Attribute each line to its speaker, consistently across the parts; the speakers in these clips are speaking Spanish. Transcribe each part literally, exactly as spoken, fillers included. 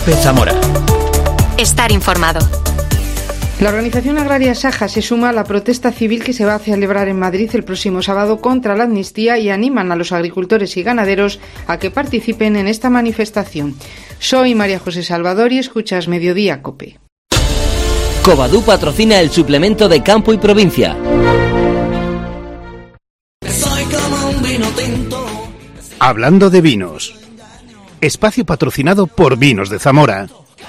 Speaker 1: COPE Zamora.
Speaker 2: Estar informado.
Speaker 3: La organización agraria Saja se suma a la protesta civil que se va a celebrar en Madrid el próximo sábado contra la amnistía y animan a los agricultores y ganaderos a que participen en esta manifestación. Soy María José Salvador y escuchas Mediodía COPE.
Speaker 4: Covadú patrocina el suplemento de Campo y Provincia.
Speaker 5: Hablando de vinos. Espacio patrocinado por Vinos de Zamora.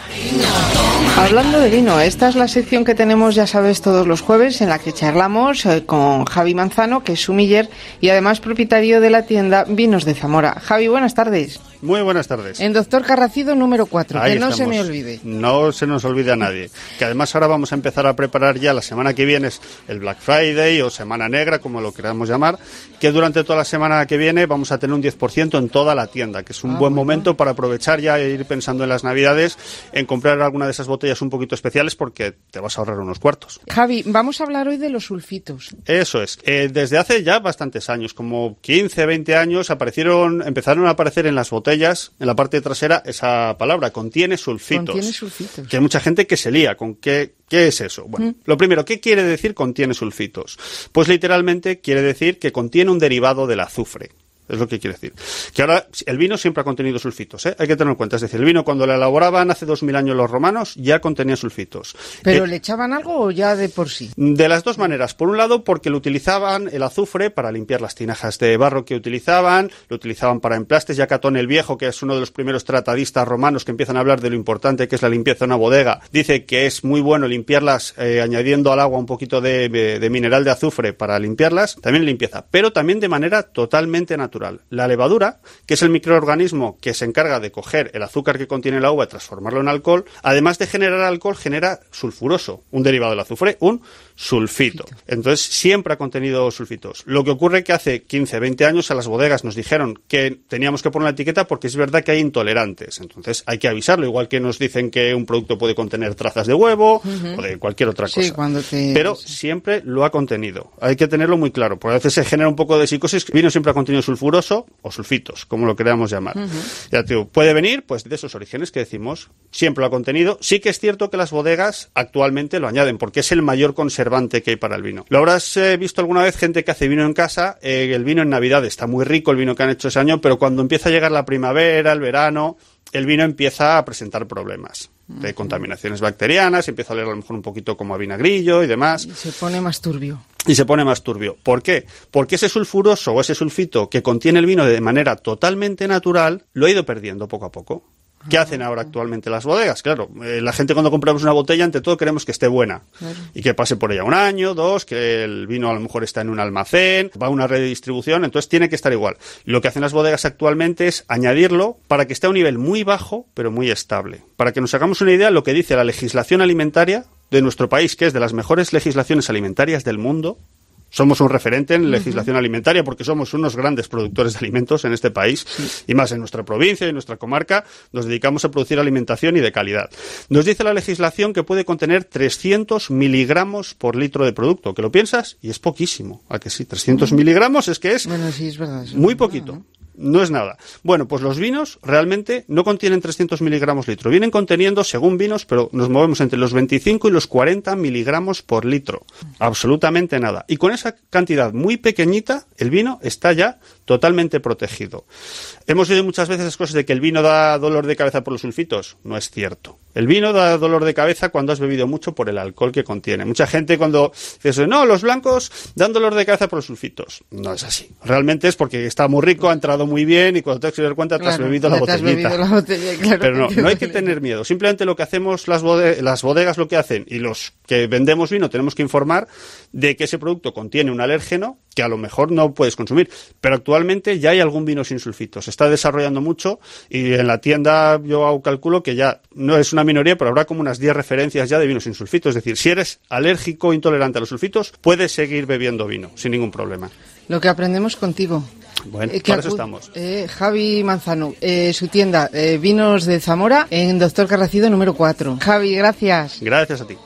Speaker 3: Hablando de vino, esta es la sección que tenemos, ya sabes, todos los jueves, en la que charlamos eh, con Javi Manzano, que es sumiller y además propietario de la tienda Vinos de Zamora. Javi, buenas tardes.
Speaker 6: Muy buenas tardes.
Speaker 3: En Doctor Carracido número cuatro,
Speaker 6: Ahí
Speaker 3: que no
Speaker 6: estamos.
Speaker 3: se me olvide.
Speaker 6: No se nos olvide a nadie. Que además ahora vamos a empezar a preparar ya la semana que viene, es el Black Friday o Semana Negra, como lo queramos llamar, que durante toda la semana que viene vamos a tener un diez por ciento en toda la tienda, que es un
Speaker 3: Ah,
Speaker 6: buen
Speaker 3: bueno.
Speaker 6: momento para aprovechar ya e ir pensando en las Navidades, en comprar alguna de esas botellas un poquito especiales porque te vas a ahorrar unos cuartos.
Speaker 3: Javi, vamos a hablar hoy de los sulfitos.
Speaker 6: Eso es. Eh, desde hace ya bastantes años, como quince, veinte años, aparecieron, empezaron a aparecer en las botellas, en la parte trasera, esa palabra, contiene sulfitos.
Speaker 3: Contiene sulfitos.
Speaker 6: Que hay mucha gente que se lía con qué, qué es eso. Bueno,
Speaker 3: Mm.
Speaker 6: lo primero, ¿qué quiere decir contiene sulfitos? Pues literalmente quiere decir que contiene un derivado del azufre. Es lo que quiere decir. Que ahora, el vino siempre ha contenido sulfitos, ¿eh? Hay que tenerlo en cuenta. Es decir, el vino cuando lo elaboraban hace dos mil años los romanos ya contenía sulfitos.
Speaker 3: ¿Pero
Speaker 6: Eh,
Speaker 3: le echaban algo o ya de por sí?
Speaker 6: De las dos maneras. Por un lado, porque lo utilizaban el azufre para limpiar las tinajas de barro que utilizaban, lo utilizaban para emplastes. Ya Catón el Viejo, que es uno de los primeros tratadistas romanos que empiezan a hablar de lo importante que es la limpieza de una bodega, dice que es muy bueno limpiarlas eh, añadiendo al agua un poquito de, de, de mineral de azufre para limpiarlas. También limpieza, pero también de manera totalmente natural. La levadura, que es el microorganismo que se encarga de coger el azúcar que contiene la uva y transformarlo en alcohol, además de generar alcohol, genera sulfuroso, un derivado del azufre, un sulfito. Entonces, siempre ha contenido sulfitos. Lo que ocurre que hace quince, veinte años a las bodegas nos dijeron que teníamos que poner la etiqueta porque es verdad que hay intolerantes. Entonces, hay que avisarlo, igual que nos dicen que un producto puede contener trazas de huevo
Speaker 3: Ujú.
Speaker 6: o de cualquier otra cosa.
Speaker 3: Sí, cuando te...
Speaker 6: Pero siempre lo ha contenido. Hay que tenerlo muy claro, porque a veces se genera un poco de psicosis. El vino siempre ha contenido sulfuroso o sulfitos, como lo queramos llamar.
Speaker 3: Ujú.
Speaker 6: Ya te digo, puede venir pues de esos orígenes que decimos, siempre lo ha contenido. Sí que es cierto que las bodegas actualmente lo añaden, porque es el mayor conservante que hay para el vino. Lo habrás eh, visto alguna vez gente que hace vino en casa, eh, el vino en Navidad está muy rico, el vino que han hecho ese año, pero cuando empieza a llegar la primavera, el verano, el vino empieza a presentar problemas de contaminaciones bacterianas, empieza a oler a lo mejor un poquito como a vinagrillo y demás.
Speaker 3: Y se pone más turbio.
Speaker 6: Y se pone más turbio. ¿Por qué? Porque ese sulfuroso o ese sulfito que contiene el vino de manera totalmente natural lo ha ido perdiendo poco a poco. ¿Qué hacen ahora actualmente las bodegas? Claro, eh, la gente cuando compramos una botella, ante todo queremos que esté buena.
Speaker 3: Claro.
Speaker 6: Y que pase por ella un año, dos, que el vino a lo mejor está en un almacén, va a una red de distribución, entonces tiene que estar igual. Lo que hacen las bodegas actualmente es añadirlo para que esté a un nivel muy bajo, pero muy estable. Para que nos hagamos una idea, lo que dice la legislación alimentaria de nuestro país, que es de las mejores legislaciones alimentarias del mundo. Somos un referente en legislación alimentaria porque somos unos grandes productores de alimentos en este país, sí. Y más en nuestra provincia y en nuestra comarca nos dedicamos a producir alimentación y de calidad. Nos dice la legislación que puede contener trescientos miligramos por litro de producto, que lo piensas y es poquísimo. ¿A que sí? trescientos miligramos es que es,
Speaker 3: bueno, sí, es verdad, eso
Speaker 6: muy
Speaker 3: es
Speaker 6: poquito.
Speaker 3: verdad, ¿no?
Speaker 6: No es nada. Bueno, pues los vinos realmente no contienen trescientos miligramos litro. Vienen conteniendo, según vinos, pero nos movemos entre los veinticinco y los cuarenta miligramos por litro. Absolutamente nada. Y con esa cantidad muy pequeñita, el vino está ya totalmente protegido. Hemos oído muchas veces las cosas de que el vino da dolor de cabeza por los sulfitos. No es cierto. El vino da dolor de cabeza cuando has bebido mucho por el alcohol que contiene. Mucha gente cuando dice, no, los blancos dan dolor de cabeza por los sulfitos. No es así. Realmente es porque está muy rico, ha entrado muy bien y cuando te has dado cuenta
Speaker 3: claro,
Speaker 6: te has bebido la
Speaker 3: te has
Speaker 6: botellita.
Speaker 3: bebido la botella, claro.
Speaker 6: Pero no, no hay que tener miedo. Simplemente lo que hacemos las, bode- las bodegas lo que hacen y los que vendemos vino tenemos que informar de que ese producto contiene un alérgeno que a lo mejor no puedes consumir. Pero actualmente ya hay algún vino sin sulfitos. Se está desarrollando mucho y en la tienda yo calculo que ya no es una minoría, pero habrá como unas diez referencias ya de vino sin sulfitos. Es decir, si eres alérgico o intolerante a los sulfitos, puedes seguir bebiendo vino sin ningún problema.
Speaker 3: Lo que aprendemos contigo.
Speaker 6: Bueno,
Speaker 3: eh,
Speaker 6: para eso
Speaker 3: acu-
Speaker 6: estamos.
Speaker 3: Eh, Javi Manzano, eh, su tienda, eh, Vinos de Zamora, en Doctor Carracido número cuatro. Javi, gracias.
Speaker 6: Gracias a ti.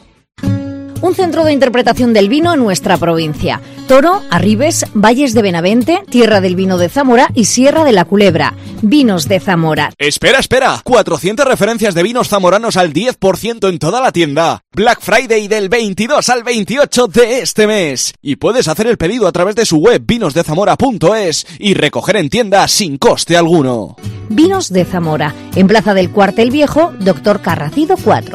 Speaker 2: Un centro de interpretación del vino en nuestra provincia. Toro, Arribes, Valles de Benavente, Tierra del Vino de Zamora y Sierra de la Culebra. Vinos de Zamora.
Speaker 1: Espera, espera. cuatrocientas referencias de vinos zamoranos al diez por ciento en toda la tienda. Black Friday del veintidós al veintiocho de este mes. Y puedes hacer el pedido a través de su web vinos de zamora punto es y recoger en tienda sin coste alguno.
Speaker 2: Vinos de Zamora, en Plaza del Cuartel Viejo, Doctor Carracido cuatro.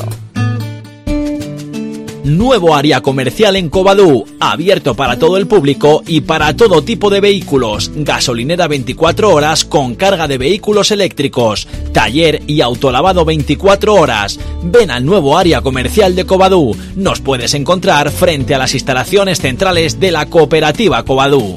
Speaker 7: Nuevo área comercial en Covadú, abierto para todo el público y para todo tipo de vehículos. Gasolinera veinticuatro horas con carga de vehículos eléctricos. Taller y autolavado veinticuatro horas. Ven al nuevo área comercial de Covadú. Nos puedes encontrar frente a las instalaciones centrales de la cooperativa Covadú.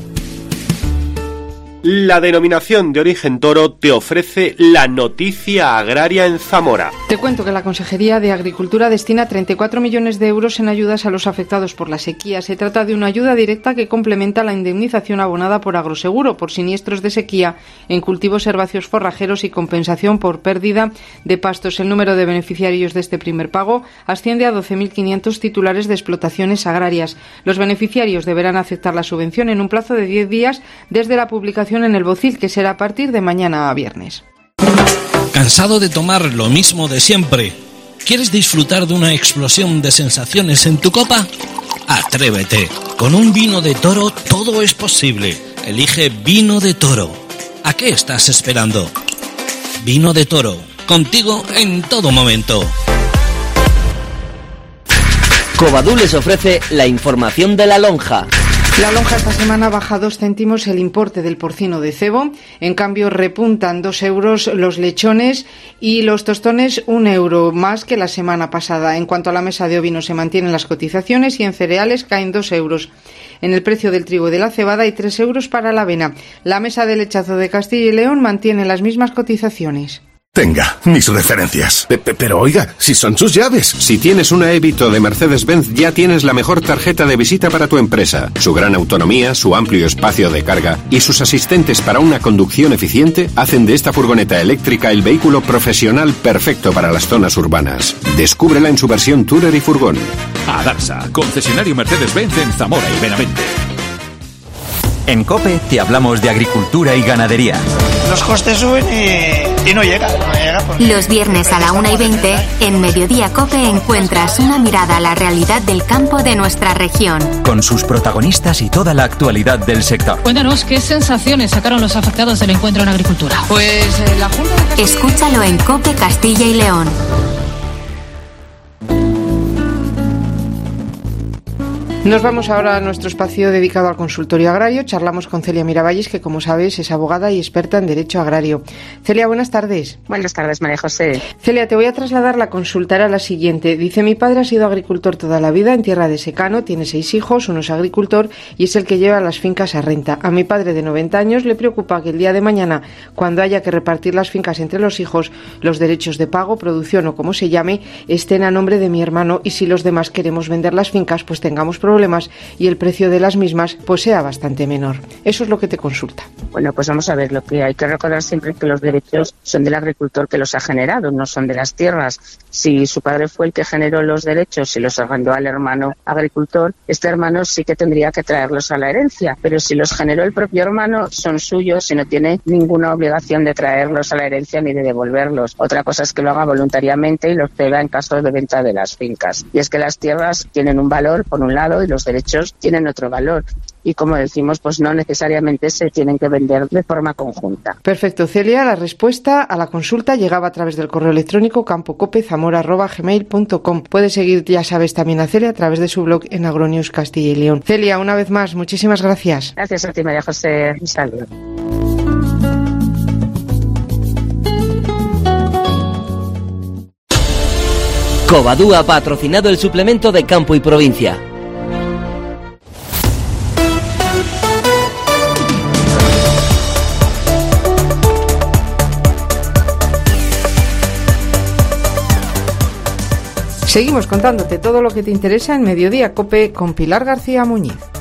Speaker 8: La denominación de origen Toro te ofrece la noticia agraria en Zamora.
Speaker 3: Te cuento que la Consejería de Agricultura destina treinta y cuatro millones de euros en ayudas a los afectados por la sequía. Se trata de una ayuda directa que complementa la indemnización abonada por Agroseguro por siniestros de sequía en cultivos herbáceos forrajeros y compensación por pérdida de pastos. El número de beneficiarios de este primer pago asciende a doce mil quinientos titulares de explotaciones agrarias. Los beneficiarios deberán aceptar la subvención en un plazo de diez días desde la publicación en el Bocil, que será a partir de mañana a viernes.
Speaker 9: ¿Cansado de tomar lo mismo de siempre? ¿Quieres disfrutar de una explosión de sensaciones en tu copa? Atrévete. Con un vino de Toro todo es posible. Elige Vino de Toro. ¿A qué estás esperando? Vino de Toro. Contigo en todo momento.
Speaker 4: Covadú les ofrece la información de la lonja.
Speaker 3: La lonja esta semana baja dos céntimos el importe del porcino de cebo, en cambio repuntan dos euros los lechones y los tostones un euro más que la semana pasada. En cuanto a la mesa de ovino se mantienen las cotizaciones y en cereales caen dos euros. En el precio del trigo y de la cebada hay tres euros para la avena. La mesa de lechazo de Castilla y León mantiene las mismas cotizaciones.
Speaker 10: Tenga, mis referencias. Pe- pe- pero oiga, si son sus llaves.
Speaker 8: Si tienes una Evito de Mercedes-Benz, ya tienes la mejor tarjeta de visita para tu empresa. Su gran autonomía, su amplio espacio de carga y sus asistentes para una conducción eficiente hacen de esta furgoneta eléctrica el vehículo profesional perfecto para las zonas urbanas. Descúbrela en su versión Tourer y furgón.
Speaker 11: Adarsa, concesionario Mercedes-Benz en Zamora y Benavente.
Speaker 12: En COPE te hablamos de agricultura y ganadería.
Speaker 13: Los costes suben y, y no llega, no llega porque...
Speaker 14: Los viernes a la una y veinte, en Mediodía COPE encuentras una mirada a la realidad del campo de nuestra región.
Speaker 12: Con sus protagonistas y toda la actualidad del sector.
Speaker 15: Cuéntanos qué sensaciones sacaron los afectados del encuentro en agricultura.
Speaker 3: Pues eh, la Junta de Castilla...
Speaker 14: Escúchalo en COPE Castilla y León.
Speaker 3: Nos vamos ahora a nuestro espacio dedicado al consultorio agrario. Charlamos con Celia Miravalles, que como sabes es abogada y experta en derecho agrario. Celia, buenas tardes.
Speaker 16: Buenas tardes, María José.
Speaker 3: Celia, te voy a trasladar la consulta, era la siguiente. Dice, mi padre ha sido agricultor toda la vida en tierra de secano, tiene seis hijos, uno es agricultor y es el que lleva las fincas a renta. A mi padre de noventa años le preocupa que el día de mañana, cuando haya que repartir las fincas entre los hijos, los derechos de pago, producción o como se llame, estén a nombre de mi hermano y si los demás queremos vender las fincas, pues tengamos problemas y el precio de las mismas pues sea bastante menor. Eso es lo que te consulta.
Speaker 16: Bueno, pues vamos a ver, lo que hay que recordar siempre es que los derechos son del agricultor que los ha generado, no son de las tierras. Si su padre fue el que generó los derechos y los arrendó al hermano agricultor, este hermano sí que tendría que traerlos a la herencia, pero si los generó el propio hermano, son suyos y no tiene ninguna obligación de traerlos a la herencia ni de devolverlos. Otra cosa es que lo haga voluntariamente y los ceda en caso de venta de las fincas. Y es que las tierras tienen un valor, por un lado, y los derechos tienen otro valor. Y como decimos, pues no necesariamente se tienen que vender de forma conjunta.
Speaker 3: Perfecto, Celia. La respuesta a la consulta llegaba a través del correo electrónico campocopezamora arroba gmail punto com. Puedes seguir, ya sabes, también a Celia a través de su blog en Agronews Castilla y León. Celia, una vez más, muchísimas gracias.
Speaker 16: Gracias a ti, María José. Un saludo.
Speaker 4: Covadú ha patrocinado el suplemento de Campo y Provincia.
Speaker 3: Seguimos contándote todo lo que te interesa en Mediodía COPE con Pilar García Muñiz.